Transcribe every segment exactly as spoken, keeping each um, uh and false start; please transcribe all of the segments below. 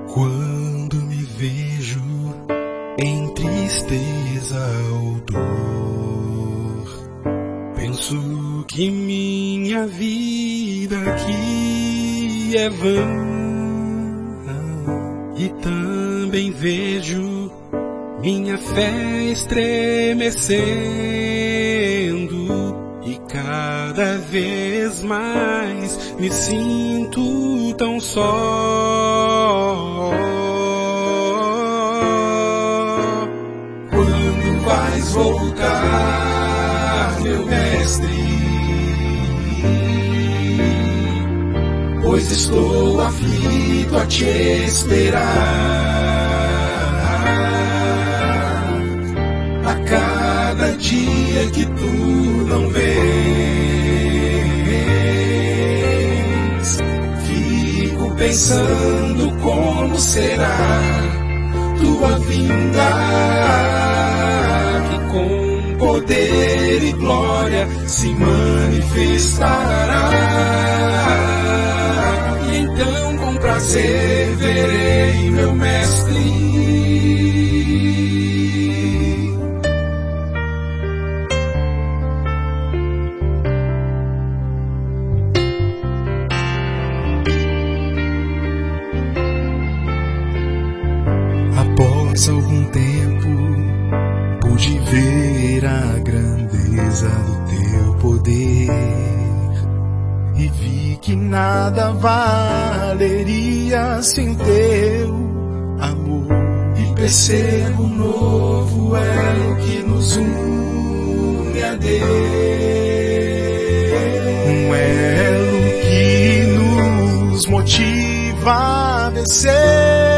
Quando me vejo em tristeza ou dor, penso que minha vida aqui é vã. E também vejo minha fé estremecendo, e cada vez mais me sinto tão só. Quando vais voltar, meu mestre? Pois estou aflito a te esperar. A cada dia que tu não vens, fico pensando como será tua vinda, que com poder e glória se manifestará. E então com prazer verei meu mestre. Após algum tempo, pude ver a grandeza do teu poder e vi que nada valeria sem teu amor. E percebo um novo elo que nos une a Deus, um elo que nos motiva a vencer.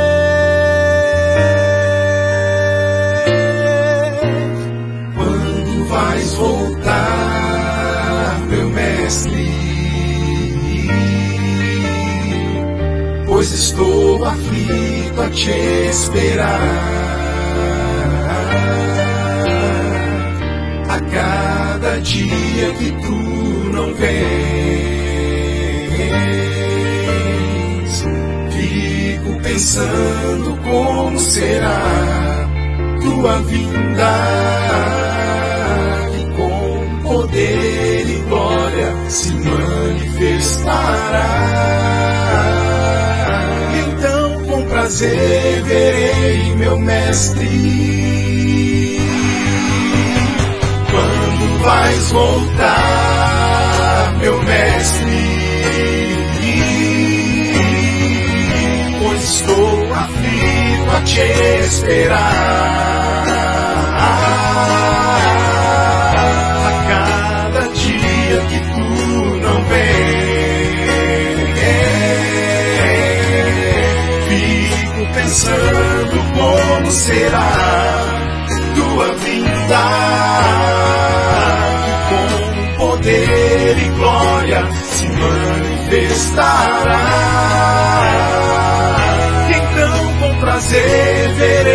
Vais voltar, meu mestre, pois estou aflito a te esperar. A cada dia que tu não vens, fico pensando como será tua vinda, poder e glória se manifestará. Então com prazer verei meu mestre. Quando vais voltar, meu mestre? Pois estou aflito a te esperar. Que tu não vens, fico pensando como será tua vinda, que com poder e glória se manifestará. Então com prazer verei